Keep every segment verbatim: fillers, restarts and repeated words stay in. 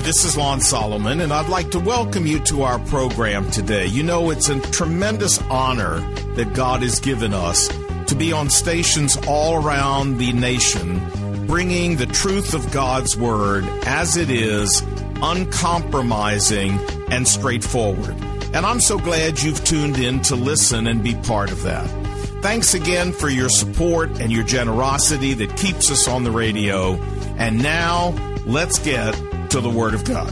this is Lon Solomon, and I'd like to welcome you to our program today. You know, it's a tremendous honor that God has given us to be on stations all around the nation, bringing the truth of God's Word as it is, uncompromising and straightforward. And I'm so glad you've tuned in to listen and be part of that. Thanks again for your support and your generosity that keeps us on the radio. And now, let's get to the Word of God.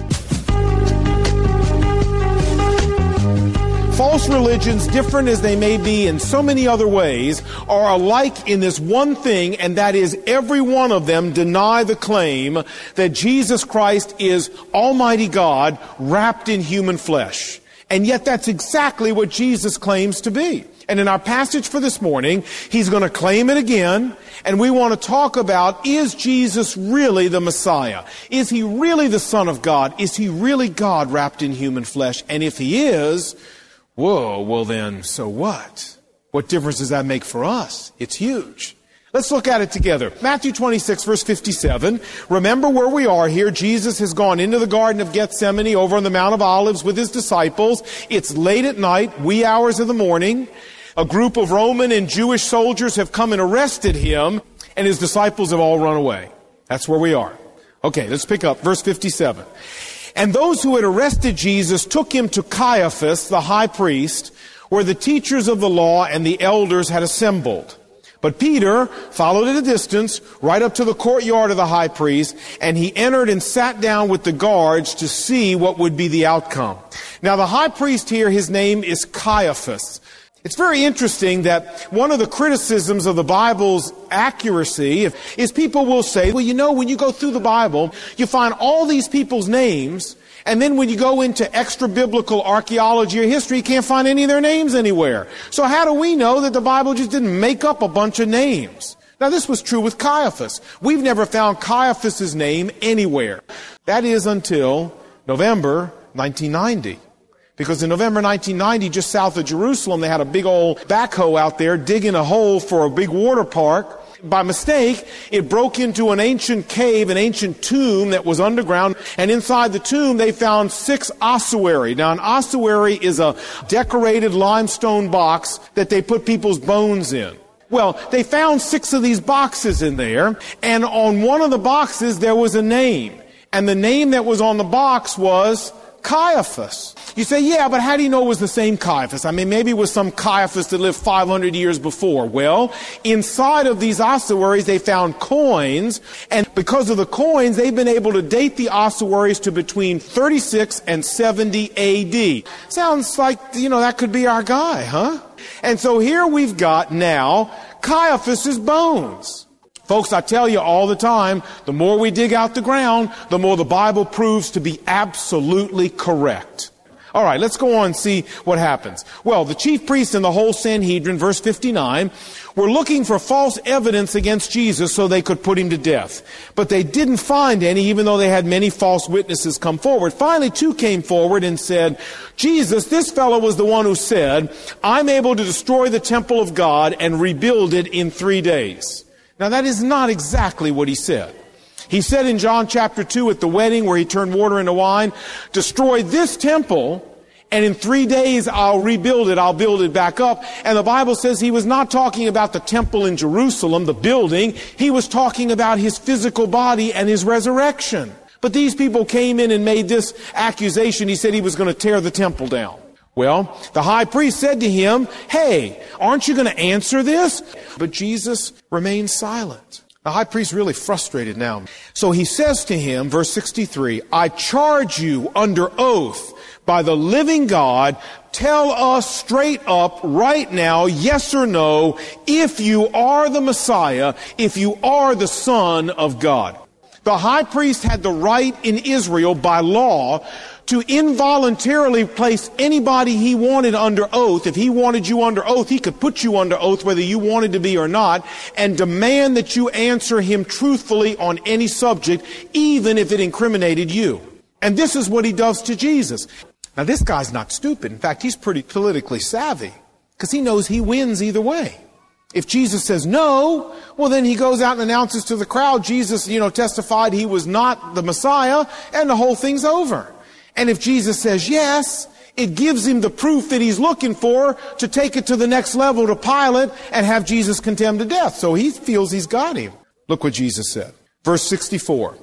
False religions, different as they may be in so many other ways, are alike in this one thing, and that is every one of them deny the claim that Jesus Christ is Almighty God wrapped in human flesh. And yet that's exactly what Jesus claims to be. And in our passage for this morning, he's going to claim it again, and we want to talk about, is Jesus really the Messiah? Is he really the Son of God? Is he really God wrapped in human flesh? And if he is, whoa, well then, so what? What difference does that make for us? It's huge. Let's look at it together. Matthew twenty-six, verse fifty-seven. Remember where we are here. Jesus has gone into the Garden of Gethsemane over on the Mount of Olives with his disciples. It's late at night, wee hours of the morning. A group of Roman and Jewish soldiers have come and arrested him, and his disciples have all run away. That's where we are. Okay, let's pick up verse fifty-seven. And those who had arrested Jesus took him to Caiaphas, the high priest, where the teachers of the law and the elders had assembled. But Peter followed at a distance, right up to the courtyard of the high priest, and he entered and sat down with the guards to see what would be the outcome. Now the high priest here, his name is Caiaphas. It's very interesting that one of the criticisms of the Bible's accuracy is people will say, well, you know, when you go through the Bible, you find all these people's names, and then when you go into extra-biblical archaeology or history, you can't find any of their names anywhere. So how do we know that the Bible just didn't make up a bunch of names? Now, this was true with Caiaphas. We've never found Caiaphas' name anywhere. That is until November nineteen ninety. Because in November nineteen ninety, just south of Jerusalem, they had a big old backhoe out there digging a hole for a big water park. By mistake, it broke into an ancient cave, an ancient tomb that was underground, and inside the tomb they found six ossuary. Now an ossuary is a decorated limestone box that they put people's bones in. Well, they found six of these boxes in there, and on one of the boxes there was a name. And the name that was on the box was Caiaphas. You say, yeah, but how do you know it was the same Caiaphas? I mean, maybe it was some Caiaphas that lived five hundred years before. Well, inside of these ossuaries, they found coins, and because of the coins, they've been able to date the ossuaries to between thirty-six and seventy A D. Sounds like, you know, that could be our guy, huh? And so here we've got now Caiaphas's bones. Folks, I tell you all the time, the more we dig out the ground, the more the Bible proves to be absolutely correct. All right, let's go on and see what happens. Well, the chief priests and the whole Sanhedrin, verse fifty-nine, were looking for false evidence against Jesus so they could put him to death. But they didn't find any, even though they had many false witnesses come forward. Finally, two came forward and said, Jesus, this fellow was the one who said, I'm able to destroy the temple of God and rebuild it in three days. Now, that is not exactly what he said. He said in John chapter two at the wedding where he turned water into wine, destroy this temple, and in three days I'll rebuild it, I'll build it back up. And the Bible says he was not talking about the temple in Jerusalem, the building. He was talking about his physical body and his resurrection. But these people came in and made this accusation. He said he was going to tear the temple down. Well, the high priest said to him, hey, aren't you going to answer this? But Jesus remained silent. The high priest really frustrated now. So he says to him, verse sixty-three, I charge you under oath by the living God, tell us straight up right now, yes or no, if you are the Messiah, if you are the Son of God. The high priest had the right in Israel by law to involuntarily place anybody he wanted under oath. If he wanted you under oath, he could put you under oath whether you wanted to be or not, and demand that you answer him truthfully on any subject, even if it incriminated you. And this is what he does to Jesus. Now, this guy's not stupid. In fact, he's pretty politically savvy, because he knows he wins either way. If Jesus says no, well, then he goes out and announces to the crowd, Jesus, you know, testified he was not the Messiah, and the whole thing's over. And if Jesus says yes, it gives him the proof that he's looking for to take it to the next level to Pilate and have Jesus condemned to death. So he feels he's got him. Look what Jesus said. Verse sixty-four.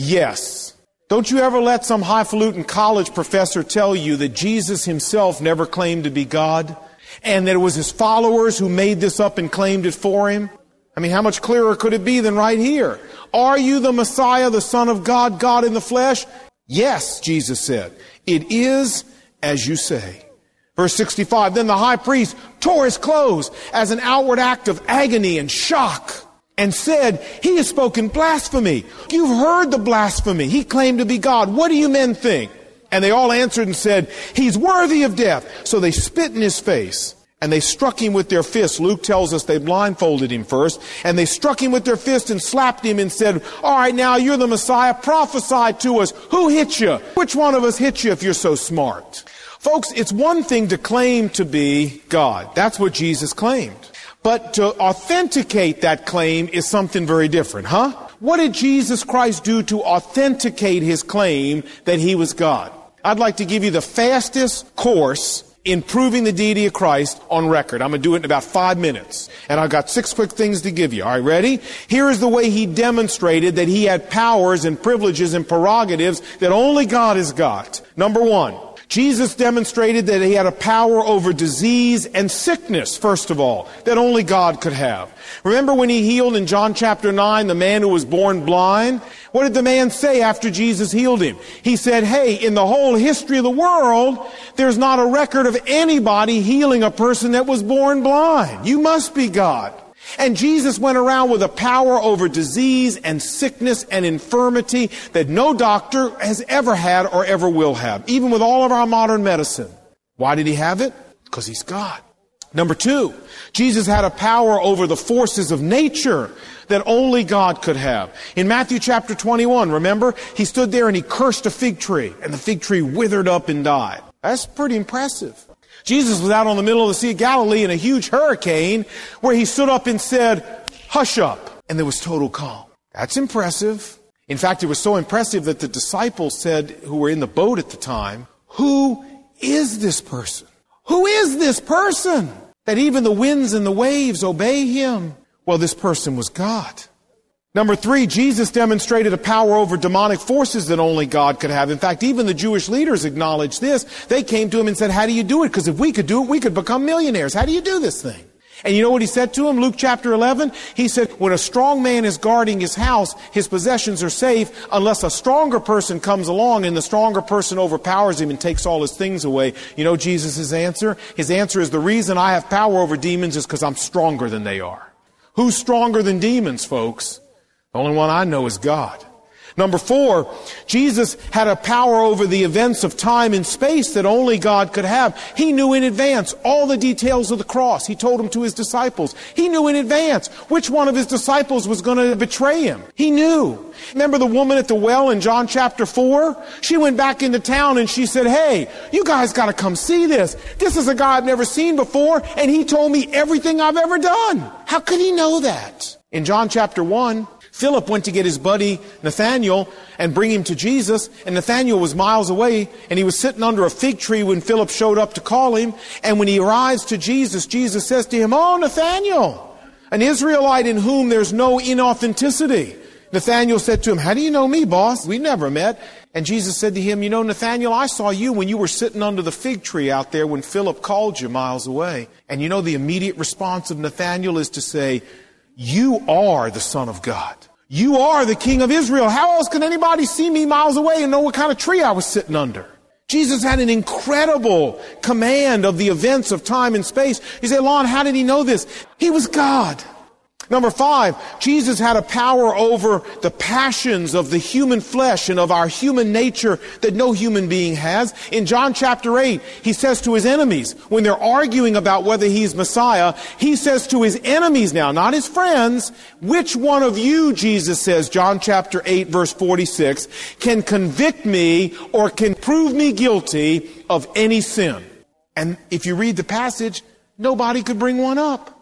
Yes. Don't you ever let some highfalutin college professor tell you that Jesus himself never claimed to be God, and that it was his followers who made this up and claimed it for him? I mean, how much clearer could it be than right here? Are you the Messiah, the Son of God, God in the flesh? Yes, Jesus said. It is as you say. Verse sixty-five, then the high priest tore his clothes as an outward act of agony and shock, and said, he has spoken blasphemy. You've heard the blasphemy. He claimed to be God. What do you men think? And they all answered and said, he's worthy of death. So they spit in his face, and they struck him with their fists. Luke tells us they blindfolded him first, and they struck him with their fists and slapped him and said, all right, now you're the Messiah. Prophesy to us. Who hit you? Which one of us hit you if you're so smart? Folks, it's one thing to claim to be God. That's what Jesus claimed. But to authenticate that claim is something very different, huh? What did Jesus Christ do to authenticate his claim that he was God? I'd like to give you the fastest course in proving the deity of Christ on record. I'm going to do it in about five minutes. And I've got six quick things to give you. All right, ready? Here is the way he demonstrated that he had powers and privileges and prerogatives that only God has got. Number one, Jesus demonstrated that he had a power over disease and sickness, first of all, that only God could have. Remember when he healed in John chapter nine the man who was born blind? What did the man say after Jesus healed him? He said, hey, in the whole history of the world, there's not a record of anybody healing a person that was born blind. You must be God. And Jesus went around with a power over disease and sickness and infirmity that no doctor has ever had or ever will have, even with all of our modern medicine. Why did he have it? Because he's God. Number two, Jesus had a power over the forces of nature that only God could have. In Matthew chapter twenty-one, remember, he stood there and he cursed a fig tree, and the fig tree withered up and died. That's pretty impressive. Jesus was out on the middle of the Sea of Galilee in a huge hurricane where he stood up and said, hush up. And there was total calm. That's impressive. In fact, it was so impressive that the disciples said, who were in the boat at the time, who is this person? Who is this person that even the winds and the waves obey him? Well, this person was God. Number three, Jesus demonstrated a power over demonic forces that only God could have. In fact, even the Jewish leaders acknowledged this. They came to him and said, how do you do it? Because if we could do it, we could become millionaires. How do you do this thing? And you know what he said to him? Luke chapter eleven, he said, when a strong man is guarding his house, his possessions are safe unless a stronger person comes along and the stronger person overpowers him and takes all his things away. You know Jesus' answer? His answer is, the reason I have power over demons is because I'm stronger than they are. Who's stronger than demons, folks? The only one I know is God. Number four, Jesus had a power over the events of time and space that only God could have. He knew in advance all the details of the cross. He told them to his disciples. He knew in advance which one of his disciples was going to betray him. He knew. Remember the woman at the well in John chapter four? She went back into town and she said, hey, you guys got to come see this. This is a guy I've never seen before, and he told me everything I've ever done. How could he know that? In John chapter one, Philip went to get his buddy Nathanael and bring him to Jesus, and Nathanael was miles away, and he was sitting under a fig tree when Philip showed up to call him. And when he arrives to Jesus, Jesus says to him, oh, Nathanael, an Israelite in whom there's no inauthenticity. Nathanael said to him, how do you know me, boss? We never met. And Jesus said to him, you know, Nathanael, I saw you when you were sitting under the fig tree out there when Philip called you miles away. And you know, the immediate response of Nathanael is to say, you are the Son of God. You are the King of Israel. How else can anybody see me miles away and know what kind of tree I was sitting under? Jesus had an incredible command of the events of time and space. You say, Lon, how did he know this? He was God. Number five, Jesus had a power over the passions of the human flesh and of our human nature that no human being has. In John chapter eight, he says to his enemies, when they're arguing about whether he's Messiah, he says to his enemies now, not his friends, which one of you, Jesus says, John chapter eight, verse forty-six, can convict me or can prove me guilty of any sin? And if you read the passage, nobody could bring one up.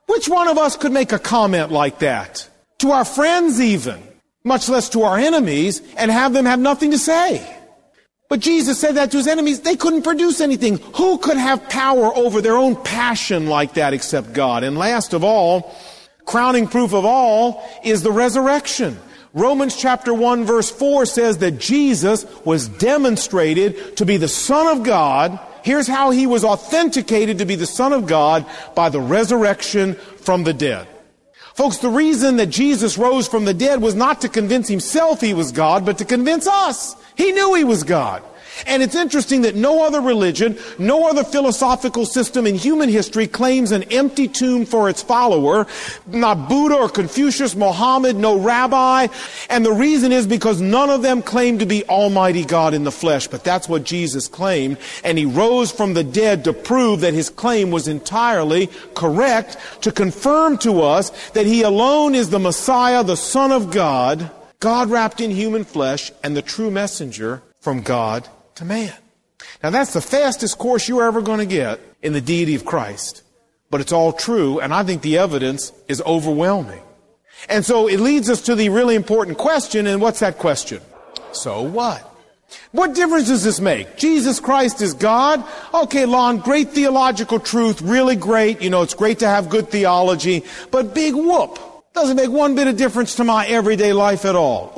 Which one of us could make a comment like that? To our friends even, much less to our enemies, and have them have nothing to say. But Jesus said that to his enemies. They couldn't produce anything. Who could have power over their own passion like that except God? And last of all, crowning proof of all is the resurrection. Romans chapter one verse four says that Jesus was demonstrated to be the Son of God. Here's how he was authenticated to be the Son of God: by the resurrection from the dead. Folks, the reason that Jesus rose from the dead was not to convince himself he was God, but to convince us. He knew he was God. And it's interesting that no other religion, no other philosophical system in human history claims an empty tomb for its follower. Not Buddha or Confucius, Mohammed, no rabbi. And the reason is because none of them claim to be Almighty God in the flesh. But that's what Jesus claimed. And he rose from the dead to prove that his claim was entirely correct, to confirm to us that he alone is the Messiah, the Son of God, God wrapped in human flesh, and the true messenger from God to man. Now that's the fastest course you're ever going to get in the deity of Christ. But it's all true, and I think the evidence is overwhelming. And so it leads us to the really important question, and what's that question? So what? What difference does this make? Jesus Christ is God? Okay, Lon, great theological truth, really great. You know, it's great to have good theology, but big whoop. Doesn't make one bit of difference to my everyday life at all.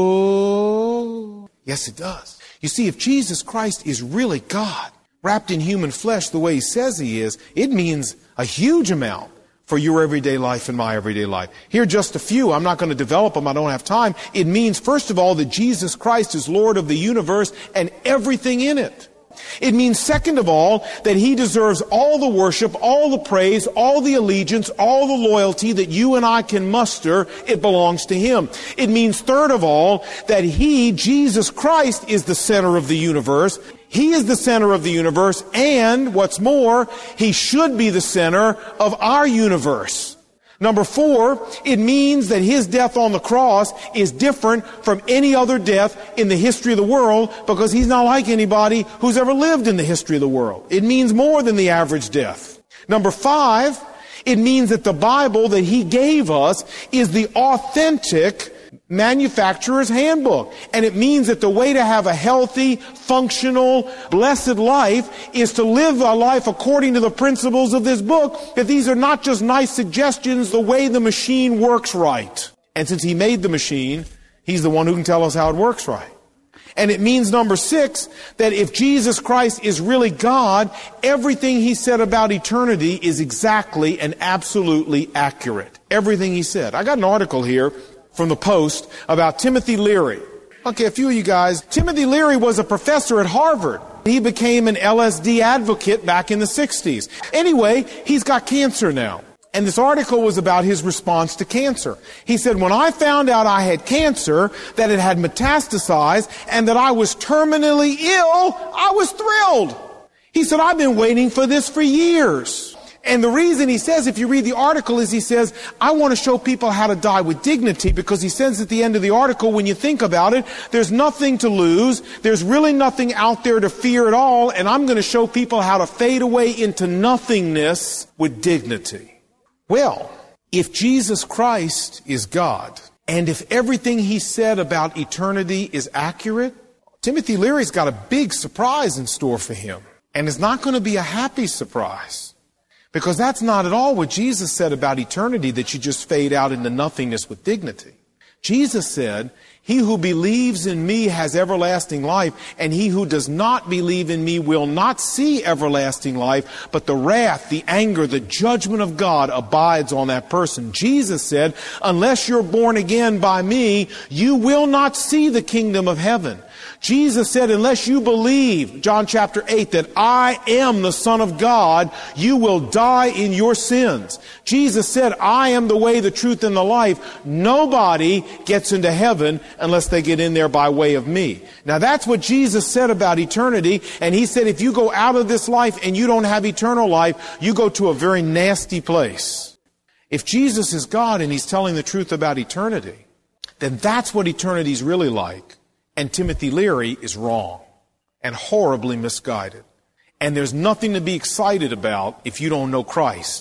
Ooh. Yes, it does. You see, if Jesus Christ is really God, wrapped in human flesh the way he says he is, it means a huge amount for your everyday life and my everyday life. Here are just a few. I'm not going to develop them. I don't have time. It means, first of all, that Jesus Christ is Lord of the universe and everything in it. It means, second of all, that he deserves all the worship, all the praise, all the allegiance, all the loyalty that you and I can muster. It belongs to him. It means, third of all, that he, Jesus Christ, is the center of the universe. He is the center of the universe, and what's more, he should be the center of our universe. Number four, it means that his death on the cross is different from any other death in the history of the world, because he's not like anybody who's ever lived in the history of the world. It means more than the average death. Number five, it means that the Bible that he gave us is the authentic manufacturer's handbook. And it means that the way to have a healthy, functional, blessed life is to live a life according to the principles of this book, that these are not just nice suggestions, the way the machine works right. And since he made the machine, he's the one who can tell us how it works right. And it means, number six, that if Jesus Christ is really God, everything he said about eternity is exactly and absolutely accurate. Everything he said. I got an article here from the Post about Timothy Leary. Okay, a few of you guys. Timothy Leary was a professor at Harvard. He became an L S D advocate back in the sixties. Anyway, he's got cancer now. And this article was about his response to cancer. He said, when I found out I had cancer, that it had metastasized, and that I was terminally ill, I was thrilled. He said, I've been waiting for this for years. And the reason he says, if you read the article, is he says, I want to show people how to die with dignity, because he says at the end of the article, when you think about it, there's nothing to lose. There's really nothing out there to fear at all. And I'm going to show people how to fade away into nothingness with dignity. Well, if Jesus Christ is God, and if everything he said about eternity is accurate, Timothy Leary's got a big surprise in store for him. And it's not going to be a happy surprise. Because that's not at all what Jesus said about eternity, that you just fade out into nothingness with dignity. Jesus said, he who believes in me has everlasting life, and he who does not believe in me will not see everlasting life, but the wrath, the anger, the judgment of God abides on that person. Jesus said, unless you're born again by me, you will not see the kingdom of heaven. Jesus said, unless you believe, John chapter eight, that I am the Son of God, you will die in your sins. Jesus said, I am the way, the truth, and the life. Nobody gets into heaven unless they get in there by way of me. Now that's what Jesus said about eternity. And he said, if you go out of this life and you don't have eternal life, you go to a very nasty place. If Jesus is God and he's telling the truth about eternity, then that's what eternity is really like. And Timothy Leary is wrong and horribly misguided. And there's nothing to be excited about if you don't know Christ.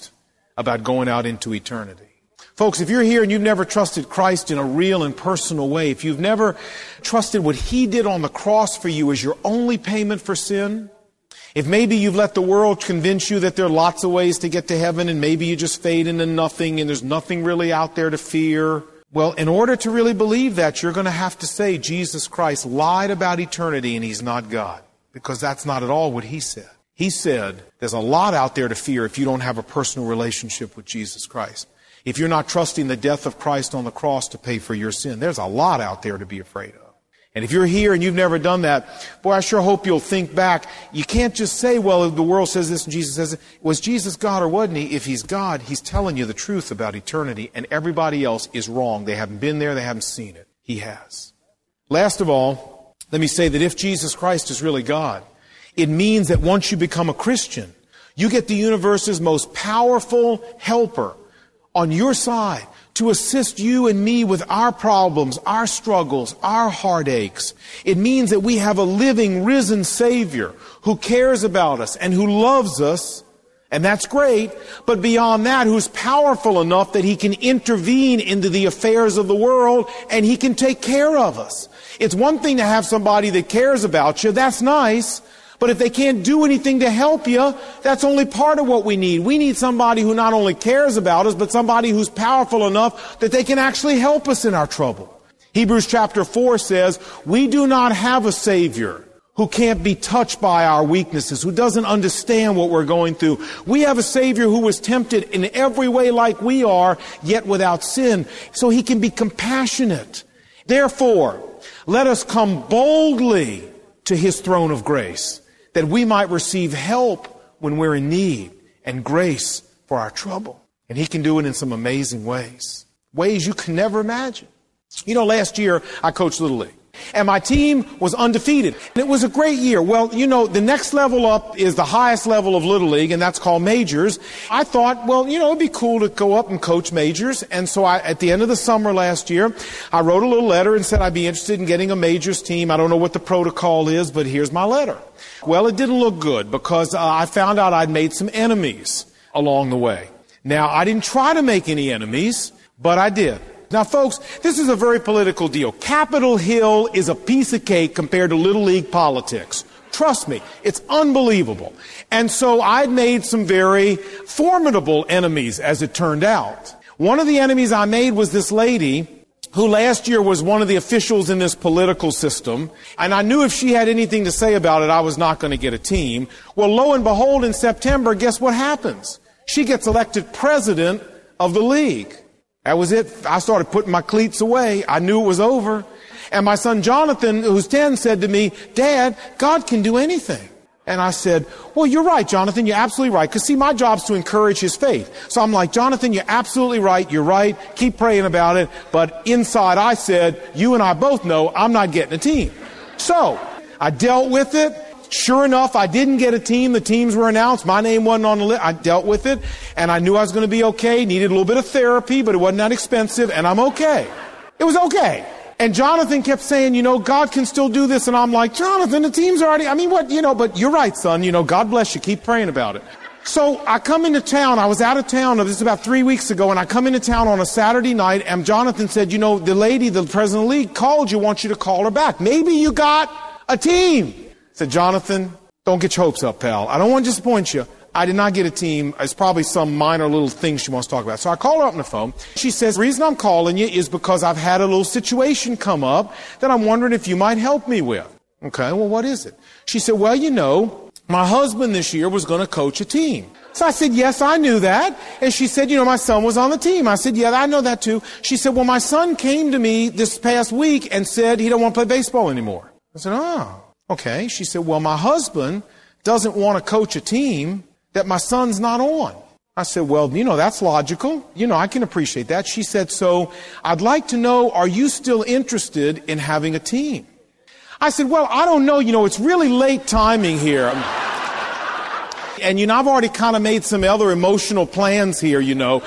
about going out into eternity. Folks, if you're here and you've never trusted Christ in a real and personal way, if you've never trusted what He did on the cross for you as your only payment for sin, if maybe you've let the world convince you that there are lots of ways to get to heaven and maybe you just fade into nothing and there's nothing really out there to fear, well, in order to really believe that, you're going to have to say Jesus Christ lied about eternity and He's not God, because that's not at all what He said. He said there's a lot out there to fear if you don't have a personal relationship with Jesus Christ. If you're not trusting the death of Christ on the cross to pay for your sin, there's a lot out there to be afraid of. And if you're here and you've never done that, boy, I sure hope you'll think back. You can't just say, well, the world says this and Jesus says it. Was Jesus God or wasn't He? If He's God, He's telling you the truth about eternity, and everybody else is wrong. They haven't been there, they haven't seen it. He has. Last of all, let me say that if Jesus Christ is really God, it means that once you become a Christian, you get the universe's most powerful helper on your side to assist you and me with our problems, our struggles, our heartaches. It means that we have a living, risen Savior who cares about us and who loves us, and that's great, but beyond that, who's powerful enough that He can intervene into the affairs of the world and He can take care of us. It's one thing to have somebody that cares about you, that's nice. But if they can't do anything to help you, that's only part of what we need. We need somebody who not only cares about us, but somebody who's powerful enough that they can actually help us in our trouble. Hebrews chapter four says, we do not have a Savior who can't be touched by our weaknesses, who doesn't understand what we're going through. We have a Savior who was tempted in every way like we are, yet without sin, so He can be compassionate. Therefore, let us come boldly to His throne of grace, that we might receive help when we're in need and grace for our trouble. And He can do it in some amazing ways. Ways you can never imagine. You know, last year I coached Little League. And my team was undefeated. And it was a great year. Well, you know, the next level up is the highest level of Little League, and that's called Majors. I thought, well, you know, it'd be cool to go up and coach Majors. And so I, at the end of the summer last year, I wrote a little letter and said I'd be interested in getting a Majors team. I don't know what the protocol is, but here's my letter. Well, it didn't look good because uh, I found out I'd made some enemies along the way. Now, I didn't try to make any enemies, but I did. Now, folks, this is a very political deal. Capitol Hill is a piece of cake compared to Little League politics. Trust me, it's unbelievable. And so I'd made some very formidable enemies, as it turned out. One of the enemies I made was this lady who last year was one of the officials in this political system. And I knew if she had anything to say about it, I was not going to get a team. Well, lo and behold, in September, guess what happens? She gets elected president of the league. That was it. I started putting my cleats away. I knew it was over. And my son Jonathan, who's ten, said to me, Dad, God can do anything. And I said, well, you're right, Jonathan. You're absolutely right. Because, see, my job's to encourage his faith. So I'm like, Jonathan, you're absolutely right. You're right. Keep praying about it. But inside I said, you and I both know I'm not getting a team. So I dealt with it. Sure enough, I didn't get a team. The teams were announced. My name wasn't on the list. I dealt with it, and I knew I was going to be okay. Needed a little bit of therapy, but it wasn't that expensive, and I'm okay. It was okay. And Jonathan kept saying, you know, God can still do this. And I'm like, Jonathan, the team's already, I mean, what, you know, but you're right, son. You know, God bless you. Keep praying about it. So I come into town. I was out of town. This is about three weeks ago, and I come into town on a Saturday night, and Jonathan said, you know, the lady, the president of the league, called you, wants you to call her back. Maybe you got a team. I said, Jonathan, don't get your hopes up, pal. I don't want to disappoint you. I did not get a team. It's probably some minor little thing she wants to talk about. So I call her up on the phone. She says, the reason I'm calling you is because I've had a little situation come up that I'm wondering if you might help me with. Okay, well, what is it? She said, well, you know, my husband this year was going to coach a team. So I said, yes, I knew that. And she said, you know, my son was on the team. I said, yeah, I know that too. She said, well, my son came to me this past week and said he don't want to play baseball anymore. I said, oh. Okay. She said, well, my husband doesn't want to coach a team that my son's not on. I said, well, you know, that's logical. You know, I can appreciate that. She said, so I'd like to know, are you still interested in having a team? I said, well, I don't know. You know, it's really late timing here. And, you know, I've already kind of made some other emotional plans here, you know.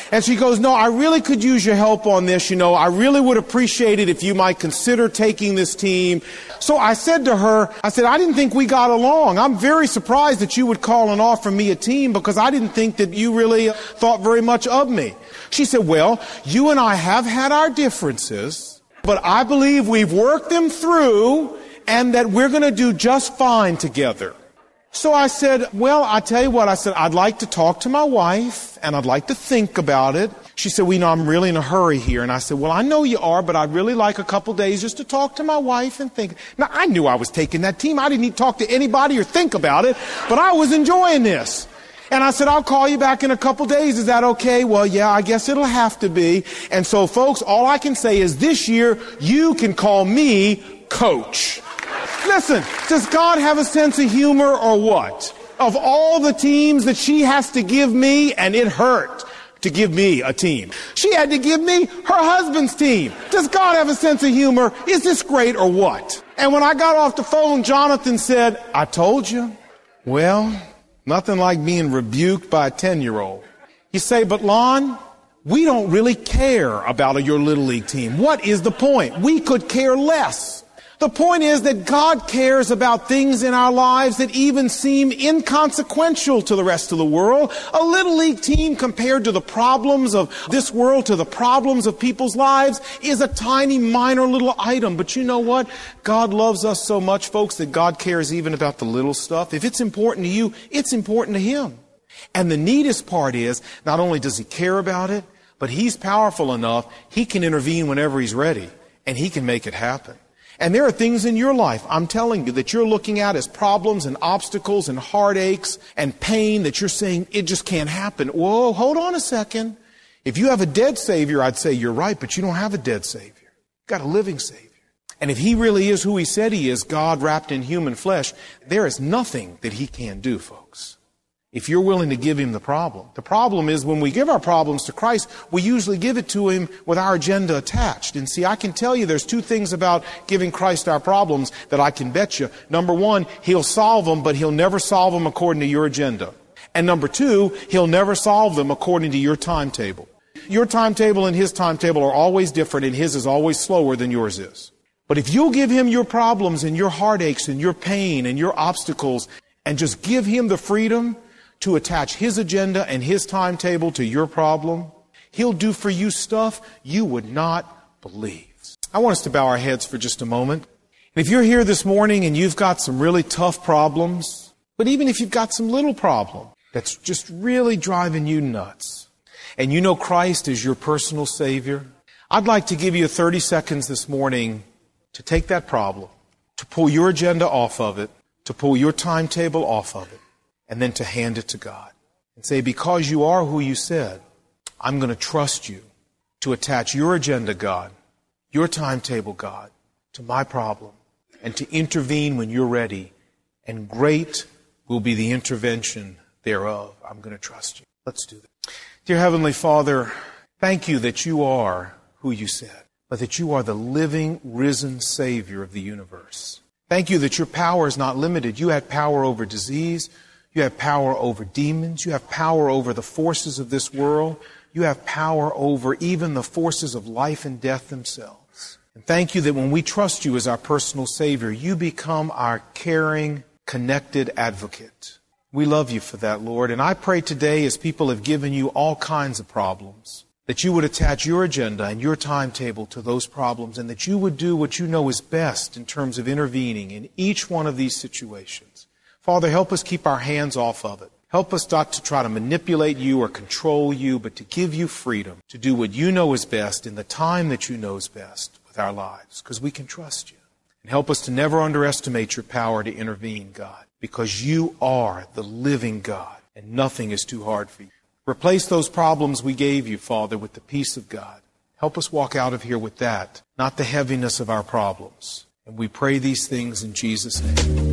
And she goes, no, I really could use your help on this. You know, I really would appreciate it if you might consider taking this team. So I said to her, I said, I didn't think we got along. I'm very surprised that you would call and offer me a team because I didn't think that you really thought very much of me. She said, well, you and I have had our differences, but I believe we've worked them through and that we're going to do just fine together. So I said, well, I tell you what, I said, I'd like to talk to my wife and I'd like to think about it. She said, well, you know, I'm really in a hurry here. And I said, well, I know you are, but I'd really like a couple days just to talk to my wife and think. Now, I knew I was taking that team. I didn't need to talk to anybody or think about it, but I was enjoying this. And I said, I'll call you back in a couple days. Is that okay? Well, yeah, I guess it'll have to be. And so, folks, all I can say is this year, you can call me Coach. Listen, does God have a sense of humor or what? Of all the teams that she has to give me, and it hurt to give me a team. She had to give me her husband's team. Does God have a sense of humor? Is this great or what? And when I got off the phone, Jonathan said, I told you. Well, nothing like being rebuked by a ten-year-old. You say, but Lon, we don't really care about your Little League team. What is the point? We could care less. The point is that God cares about things in our lives that even seem inconsequential to the rest of the world. A Little League team compared to the problems of this world, to the problems of people's lives, is a tiny, minor little item. But you know what? God loves us so much, folks, that God cares even about the little stuff. If it's important to you, it's important to Him. And the neatest part is, not only does He care about it, but He's powerful enough, He can intervene whenever He's ready, and He can make it happen. And there are things in your life, I'm telling you, that you're looking at as problems and obstacles and heartaches and pain that you're saying, it just can't happen. Whoa, hold on a second. If you have a dead Savior, I'd say you're right, but you don't have a dead Savior. You've got a living Savior. And if He really is who He said He is, God wrapped in human flesh, there is nothing that He can't do, folks. If you're willing to give Him the problem. The problem is when we give our problems to Christ, we usually give it to Him with our agenda attached. And see, I can tell you there's two things about giving Christ our problems that I can bet you. Number one, He'll solve them, but He'll never solve them according to your agenda. And number two, He'll never solve them according to your timetable. Your timetable and His timetable are always different, and His is always slower than yours is. But if you'll give Him your problems and your heartaches and your pain and your obstacles and just give Him the freedom to attach His agenda and His timetable to your problem, He'll do for you stuff you would not believe. I want us to bow our heads for just a moment. And if you're here this morning and you've got some really tough problems, but even if you've got some little problem that's just really driving you nuts, and you know Christ is your personal Savior, I'd like to give you thirty seconds this morning to take that problem, to pull your agenda off of it, to pull your timetable off of it, and then to hand it to God and say, because you are who you said, I'm going to trust you to attach your agenda, God, your timetable, God, to my problem and to intervene when you're ready. And great will be the intervention thereof. I'm going to trust you. Let's do that. Dear Heavenly Father, thank you that you are who you said, but that you are the living, risen Savior of the universe. Thank you that your power is not limited. You had power over disease. You have power over demons. You have power over the forces of this world. You have power over even the forces of life and death themselves. And thank you that when we trust you as our personal Savior, you become our caring, connected advocate. We love you for that, Lord. And I pray today, as people have given you all kinds of problems, that you would attach your agenda and your timetable to those problems, and that you would do what you know is best in terms of intervening in each one of these situations. Father, help us keep our hands off of it. Help us not to try to manipulate you or control you, but to give you freedom to do what you know is best in the time that you know is best with our lives, because we can trust you. And help us to never underestimate your power to intervene, God, because you are the living God, and nothing is too hard for you. Replace those problems we gave you, Father, with the peace of God. Help us walk out of here with that, not the heaviness of our problems. And we pray these things in Jesus' name.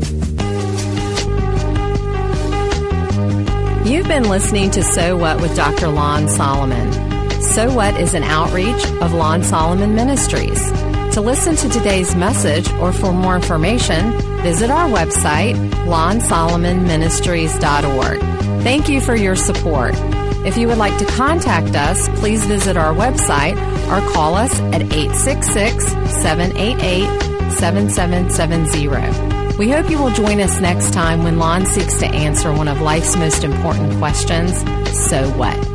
You've been listening to So What with Doctor Lon Solomon. So What is an outreach of Lon Solomon Ministries. To listen to today's message or for more information, visit our website, lon solomon ministries dot org. Thank you for your support. If you would like to contact us, please visit our website or call us at eight six six, seven eight eight, seven seven seven zero. We hope you will join us next time when Lon seeks to answer one of life's most important questions, so what?